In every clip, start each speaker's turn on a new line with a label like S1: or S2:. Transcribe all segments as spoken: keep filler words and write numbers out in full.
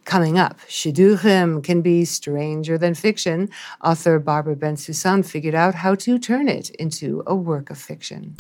S1: Coming up, Shidduchim can be stranger than fiction. Author Barbara Ben-Susan figured out how to turn it into a work of fiction.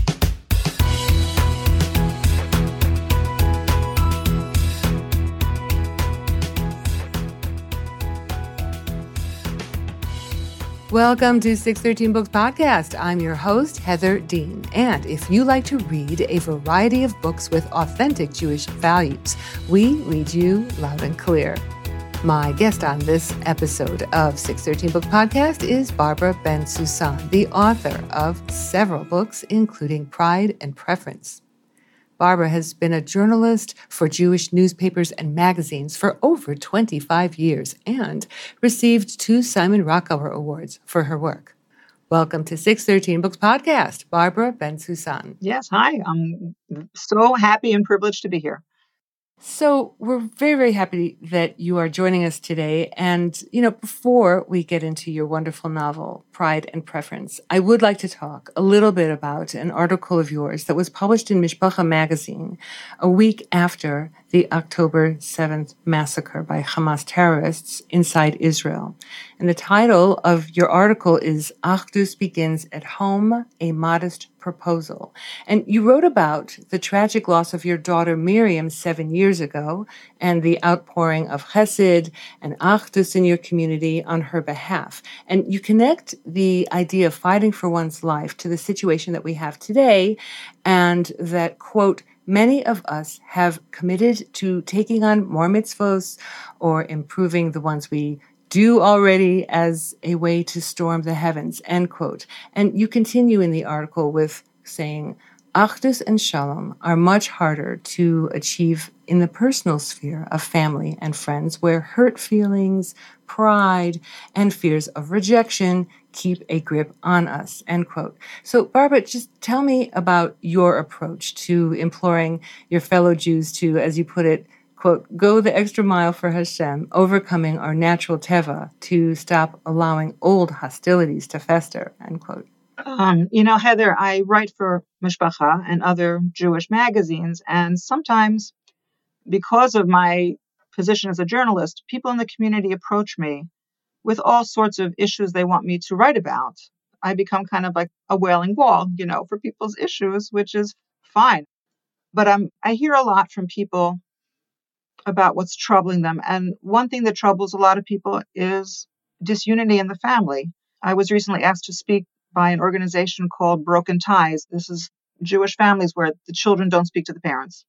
S1: Welcome to six thirteen Books Podcast. I'm your host, Heather Dean. And if you like to read a variety of books with authentic Jewish values, we read you loud and clear. My guest on this episode of six thirteen Books Podcast is Barbara Ben-Susan, the author of several books, including Pride and Preference. Barbara has been a journalist for Jewish newspapers and magazines for over twenty-five years and received two Simon Rockower Awards for her work. Welcome to six thirteen Books Podcast, Barbara Ben-Susan.
S2: Yes, hi. I'm so happy and privileged to be here.
S1: So we're very, very happy that you are joining us today. And, you know, before we get into your wonderful novel, Pride and Preference, I would like to talk a little bit about an article of yours that was published in Mishpacha magazine a week after the October seventh massacre by Hamas terrorists inside Israel. And the title of your article is Achdus Begins at Home, A Modest Proposal. And you wrote about the tragic loss of your daughter Miriam seven years ago and the outpouring of chesed and achdus in your community on her behalf. And you connect the idea of fighting for one's life to the situation that we have today, and that, quote, many of us have committed to taking on more mitzvos or improving the ones we do already as a way to storm the heavens, end quote. And you continue in the article with saying, Achdus and Shalom are much harder to achieve in the personal sphere of family and friends, where hurt feelings, pride, and fears of rejection keep a grip on us, end quote. So, Barbara, just tell me about your approach to imploring your fellow Jews to, as you put it, quote, go the extra mile for Hashem, overcoming our natural teva to stop allowing old hostilities to fester, end quote.
S2: Um, you know, Heather, I write for Mishpacha and other Jewish magazines, and sometimes because of my position as a journalist, people in the community approach me with all sorts of issues they want me to write about. I become kind of like a wailing wall, you know, for people's issues, which is fine. But um, I hear a lot from people about what's troubling them. And one thing that troubles a lot of people is disunity in the family. I was recently asked to speak by an organization called Broken Ties. This is Jewish families where the children don't speak to the parents.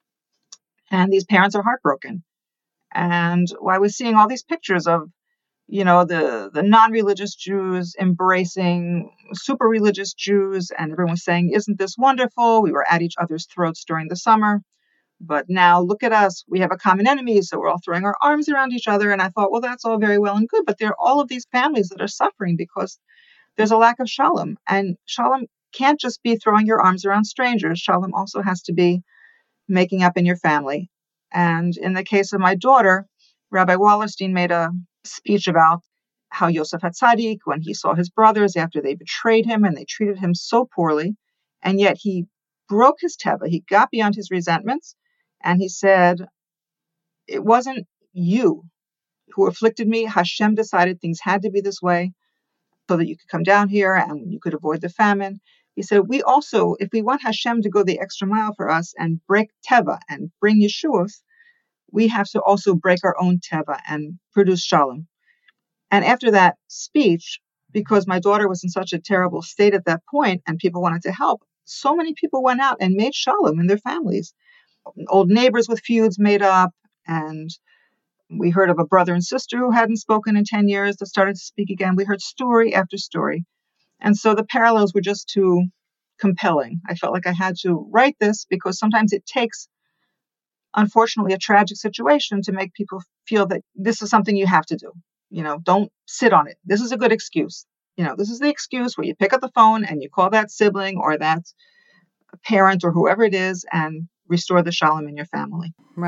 S2: And these parents are heartbroken. And I was seeing all these pictures of, you know, the, the non-religious Jews embracing super religious Jews. And everyone was saying, isn't this wonderful? We were at each other's throats during the summer. But now look at us. We have a common enemy. So we're all throwing our arms around each other. And I thought, well, that's all very well and good. But there are all of these families that are suffering because there's a lack of shalom. And shalom can't just be throwing your arms around strangers. Shalom also has to be making up in your family. And in the case of my daughter, Rabbi Wallerstein made a speech about how Yosef HaTzadik, when he saw his brothers after they betrayed him and they treated him so poorly, and yet he broke his teva, he got beyond his resentments, and he said, it wasn't you who afflicted me. Hashem decided things had to be this way so that you could come down here and you could avoid the famine. He said, we also, if we want Hashem to go the extra mile for us and break teva and bring Yeshuos, we have to also break our own teva and produce shalom. And after that speech, because my daughter was in such a terrible state at that point and people wanted to help, so many people went out and made shalom in their families. Old neighbors with feuds made up, and we heard of a brother and sister who hadn't spoken in ten years that started to speak again. We heard story after story. And so the parallels were just too compelling. I felt like I had to write this because sometimes it takes, unfortunately, a tragic situation to make people feel that this is something you have to do. You know, don't sit on it. This is a good excuse. You know, this is the excuse where you pick up the phone and you call that sibling or that parent or whoever it is and restore the shalom in your family.
S1: Right.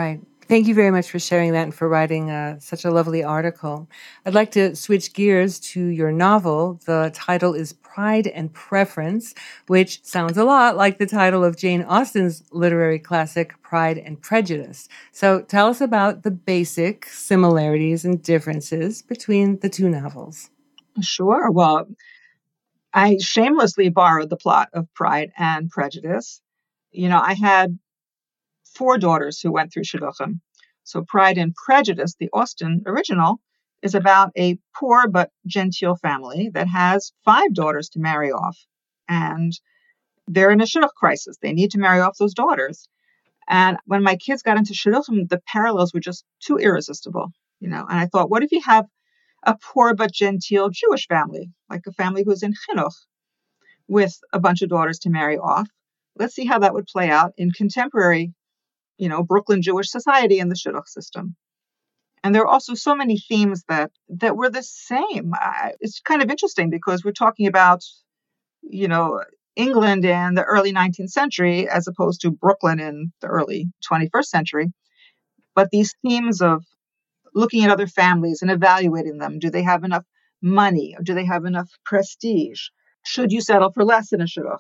S1: Thank you very much for sharing that and for writing uh, such a lovely article. I'd like to switch gears to your novel. The title is Pride and Preference, which sounds a lot like the title of Jane Austen's literary classic, Pride and Prejudice. So tell us about the basic similarities and differences between the two novels.
S2: Sure. Well, I shamelessly borrowed the plot of Pride and Prejudice. You know, I had four daughters who went through shidduchim. So Pride and Prejudice, the Austen original, is about a poor but genteel family that has five daughters to marry off. And they're in a shidduch crisis. They need to marry off those daughters. And when my kids got into shidduchim, the parallels were just too irresistible, you know. And I thought, what if you have a poor but genteel Jewish family, like a family who's in chinuch, with a bunch of daughters to marry off? Let's see how that would play out in contemporary, you know, Brooklyn Jewish society and the shidduch system. And there are also so many themes that that were the same. I, it's kind of interesting because we're talking about, you know, England in the early nineteenth century as opposed to Brooklyn in the early twenty-first century. But these themes of looking at other families and evaluating them, do they have enough money? Or do they have enough prestige? Should you settle for less in a shidduch?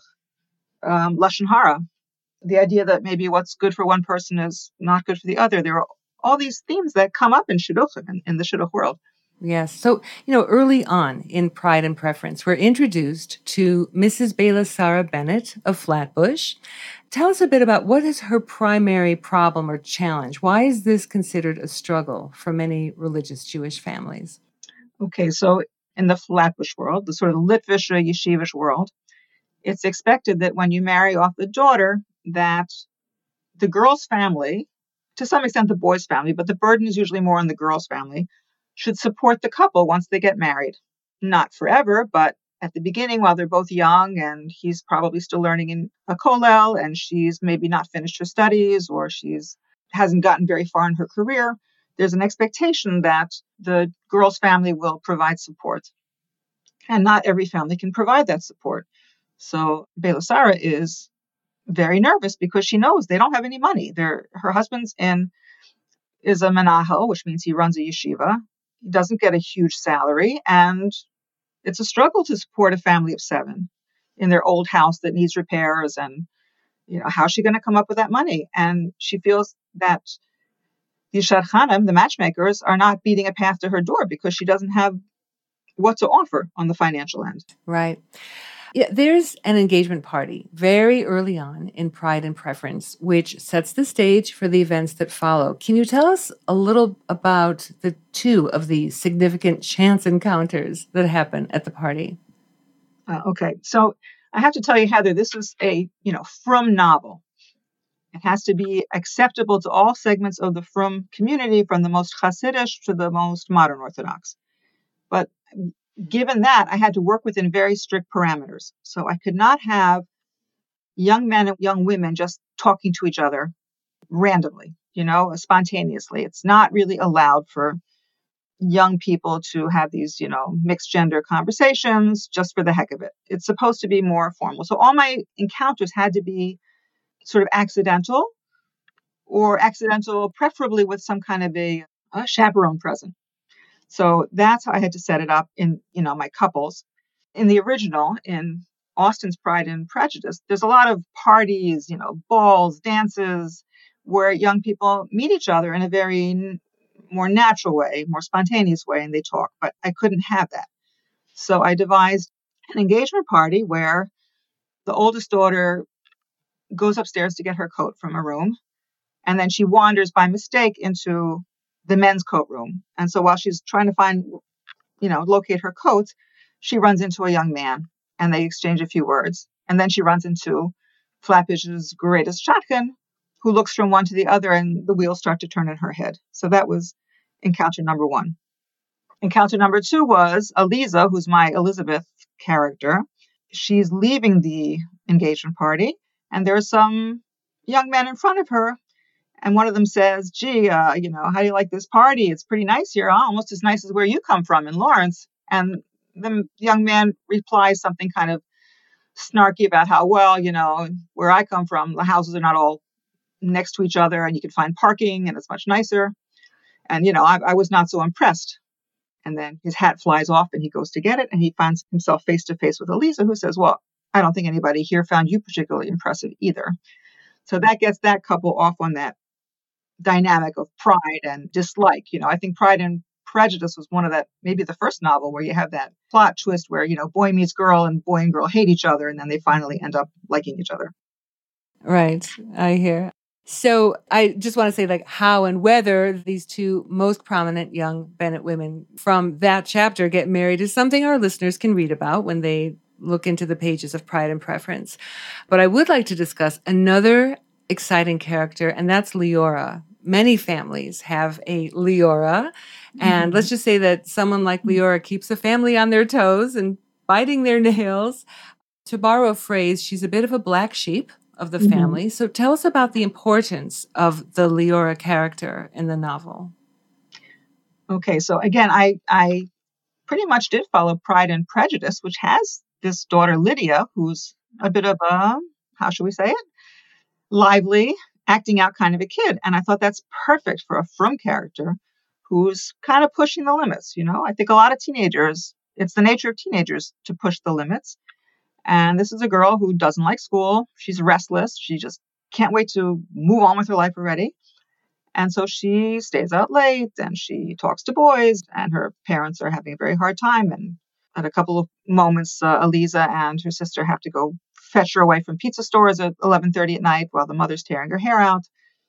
S2: Um, Lashon Hara, the idea that maybe what's good for one person is not good for the other. There are all these themes that come up in shidduchim, in, in the shidduch world.
S1: Yes. So, you know, early on in Pride and Preference, we're introduced to Missus Bela Sarah Bennett of Flatbush. Tell us a bit about what is her primary problem or challenge? Why is this considered a struggle for many religious Jewish families?
S2: Okay, so in the Flatbush world, the sort of Litvish or yeshivish world, it's expected that when you marry off the daughter, that the girl's family, to some extent the boy's family, but the burden is usually more on the girl's family, should support the couple once they get married. Not forever, but at the beginning while they're both young and he's probably still learning in a kollel and she's maybe not finished her studies or she's hasn't gotten very far in her career, there's an expectation that the girl's family will provide support. And not every family can provide that support. So Bela Sarah is very nervous because she knows they don't have any money. They're, her husband's in is a menahel, which means he runs a yeshiva. He doesn't get a huge salary, and it's a struggle to support a family of seven in their old house that needs repairs. And you know, how's she going to come up with that money? And she feels that the shadchanim, the matchmakers, are not beating a path to her door because she doesn't have what to offer on the financial end.
S1: Right. Yeah, there's an engagement party very early on in Pride and Preference, which sets the stage for the events that follow. Can you tell us a little about the two of the significant chance encounters that happen at the party?
S2: Uh, okay, so I have to tell you, Heather, this is a you know Frum novel. It has to be acceptable to all segments of the Frum community, from the most Hasidish to the most modern Orthodox. But given that, I had to work within very strict parameters. So I could not have young men and young women just talking to each other randomly, you know, spontaneously. It's not really allowed for young people to have these, you know, mixed gender conversations just for the heck of it. It's supposed to be more formal. So all my encounters had to be sort of accidental or accidental, preferably with some kind of a, a chaperone present. So that's how I had to set it up in, you know, my couples. In the original, in Austen's Pride and Prejudice, there's a lot of parties, you know, balls, dances, where young people meet each other in a very n- more natural way, more spontaneous way, and they talk. But I couldn't have that. So I devised an engagement party where the oldest daughter goes upstairs to get her coat from a room, and then she wanders by mistake into the men's coat room. And so while she's trying to find, you know, locate her coat, she runs into a young man and they exchange a few words. And then she runs into Flatbush's greatest shotgun, who looks from one to the other and the wheels start to turn in her head. So that was encounter number one. Encounter number two was Eliza, who's my Elizabeth character. She's leaving the engagement party and there are some young men in front of her. And one of them says, gee, uh, you know, how do you like this party? It's pretty nice here, huh? Almost as nice as where you come from in Lawrence. And the young man replies something kind of snarky about how, well, you know, where I come from, the houses are not all next to each other and you can find parking and it's much nicer. And, you know, I, I was not so impressed. And then his hat flies off and he goes to get it and he finds himself face to face with Eliza, who says, well, I don't think anybody here found you particularly impressive either. So that gets that couple off on that dynamic of pride and dislike. You know, I think Pride and Prejudice was one of that, maybe the first novel where you have that plot twist where, you know, boy meets girl and boy and girl hate each other and then they finally end up liking each other.
S1: Right. I hear. So I just want to say, like, how and whether these two most prominent young Bennet women from that chapter get married is something our listeners can read about when they look into the pages of Pride and Preference. But I would like to discuss another exciting character, and that's Leora. Many families have a Leora. And mm-hmm. let's just say that someone like Leora keeps a family on their toes and biting their nails. To borrow a phrase, she's a bit of a black sheep of the mm-hmm. family. So tell us about the importance of the Leora character in the novel.
S2: Okay, so again, I, I pretty much did follow Pride and Prejudice, which has this daughter Lydia, who's a bit of a, how should we say it? Lively, acting out kind of a kid. And I thought that's perfect for a frum character who's kind of pushing the limits. You know, I think a lot of teenagers, it's the nature of teenagers to push the limits. And this is a girl who doesn't like school. She's restless. She just can't wait to move on with her life already. And so she stays out late and she talks to boys and her parents are having a very hard time. And at a couple of moments, uh, Eliza and her sister have to go fetch her away from pizza stores at eleven thirty at night while the mother's tearing her hair out.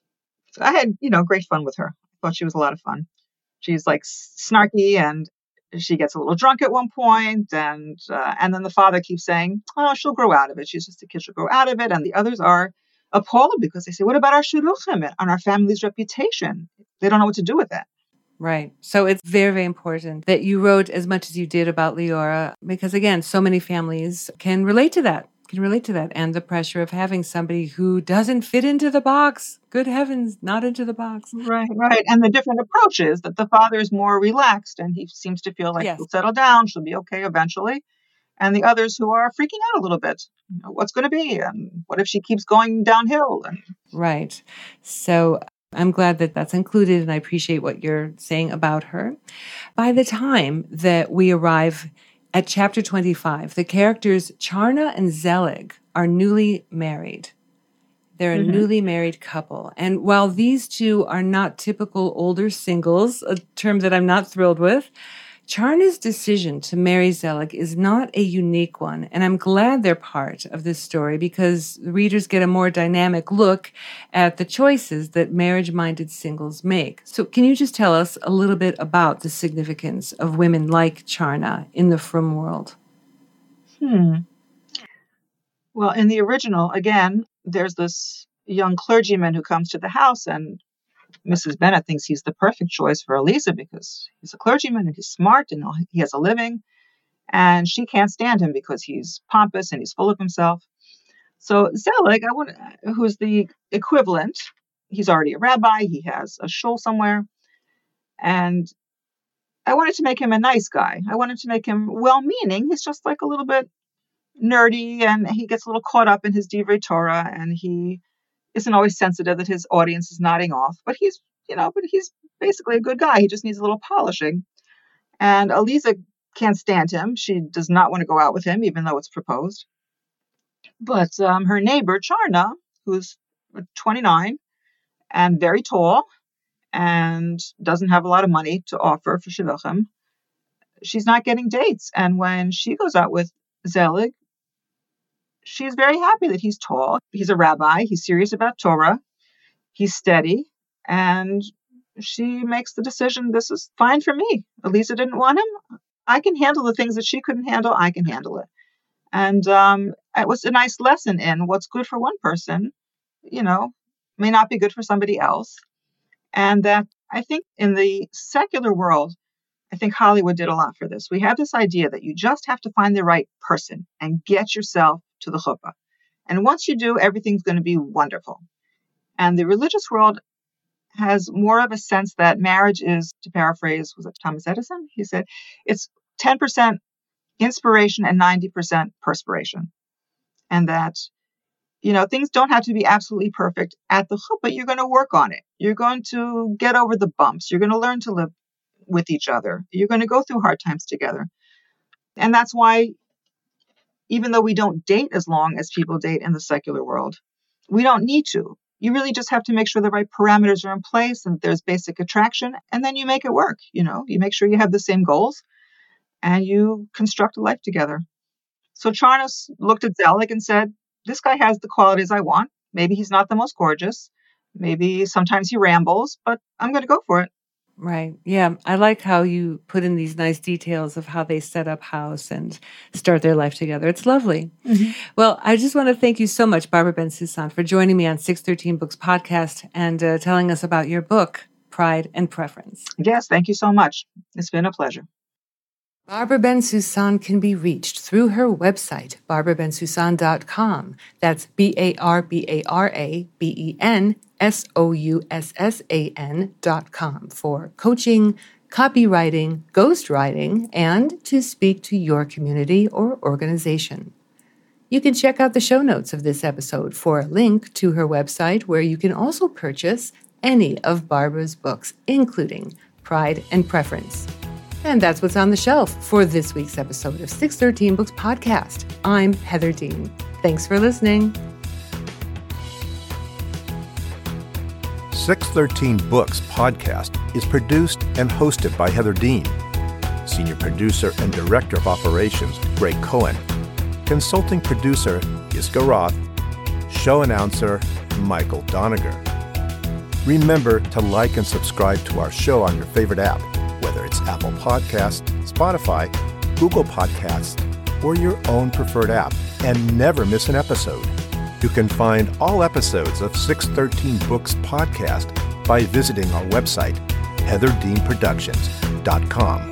S2: So I had, you know, great fun with her. I thought she was a lot of fun. She's like snarky and she gets a little drunk at one point, and uh, and then the father keeps saying, oh, she'll grow out of it. She's just a kid, she'll grow out of it. And the others are appalled because they say, what about our shidduchim and our family's reputation? They don't know what to do with that.
S1: Right. So it's very, very important that you wrote as much as you did about Leora, because again, so many families can relate to that, can relate to that, and the pressure of having somebody who doesn't fit into the box. Good heavens, not into the box.
S2: Right, right. And the different approaches that the father is more relaxed and he seems to feel like
S1: yes.
S2: she'll settle down, she'll be okay eventually. And the others who are freaking out a little bit. You know, what's going to be? And what if she keeps going downhill? And
S1: right. So I'm glad that that's included, and I appreciate what you're saying about her. By the time that we arrive at chapter twenty-five, the characters Charna and Zelig are newly married. They're a mm-hmm. newly married couple. And while these two are not typical older singles, a term that I'm not thrilled with, Charna's decision to marry Zelig is not a unique one, and I'm glad they're part of this story because the readers get a more dynamic look at the choices that marriage-minded singles make. So can you just tell us a little bit about the significance of women like Charna in the frum world?
S2: Hmm. Well, in the original, again, there's this young clergyman who comes to the house, and Missus Bennet thinks he's the perfect choice for Eliza because he's a clergyman and he's smart and he has a living. And she can't stand him because he's pompous and he's full of himself. So Zelig, I want, who's the equivalent, he's already a rabbi, he has a shul somewhere. And I wanted to make him a nice guy. I wanted to make him well-meaning. He's just like a little bit nerdy and he gets a little caught up in his Divrei Torah and he isn't always sensitive that his audience is nodding off, but he's, you know, but he's basically a good guy. He just needs a little polishing. And Eliza can't stand him. She does not want to go out with him, even though it's proposed. But um, her neighbor, Charna, who's twenty-nine and very tall and doesn't have a lot of money to offer for shidduchim, she's not getting dates. And when she goes out with Zelig, she's very happy that he's tall. He's a rabbi. He's serious about Torah. He's steady. And she makes the decision, this is fine for me. Eliza didn't want him. I can handle the things that she couldn't handle. I can handle it. And um, it was a nice lesson in what's good for one person, you know, may not be good for somebody else. And that I think in the secular world, I think Hollywood did a lot for this. We have this idea that you just have to find the right person and get yourself to the chuppah. And once you do, everything's going to be wonderful. And the religious world has more of a sense that marriage is, to paraphrase, was it Thomas Edison? He said, it's ten percent inspiration and ninety percent perspiration. And that You know, things don't have to be absolutely perfect at the hook, but you're going to work on it. You're going to get over the bumps. You're going to learn to live with each other. You're going to go through hard times together. And that's why, even though we don't date as long as people date in the secular world, we don't need to. You really just have to make sure the right parameters are in place and there's basic attraction, and then you make it work. You know, you make sure you have the same goals and you construct a life together. So Charnas looked at Zelig and said, this guy has the qualities I want. Maybe he's not the most gorgeous. Maybe sometimes he rambles, but I'm going to go for it.
S1: Right. Yeah. I like how you put in these nice details of how they set up house and start their life together. It's lovely. Mm-hmm. Well, I just want to thank you so much, Barbara Ben-Sussan, for joining me on six thirteen Books podcast and uh, telling us about your book, Pride and Preference.
S2: Yes, thank you so much. It's been a pleasure.
S1: Barbara Ben-Sussan can be reached through her website, barbara ben sussan dot com. That's B A R B A R A B E N S O U S S A N dot com for coaching, copywriting, ghostwriting, and to speak to your community or organization. You can check out the show notes of this episode for a link to her website where you can also purchase any of Barbara's books, including Pride and Preference. And that's what's on the shelf for this week's episode of six thirteen Books Podcast. I'm Heather Dean. Thanks for listening.
S3: six thirteen Books Podcast is produced and hosted by Heather Dean. Senior producer and director of operations, Greg Cohen. Consulting producer, Yiska Roth. Show announcer, Michael Doniger. Remember to like and subscribe to our show on your favorite app, whether it's Apple Podcasts, Spotify, Google Podcasts, or your own preferred app, and never miss an episode. You can find all episodes of six thirteen Books Podcast by visiting our website, heather dean productions dot com.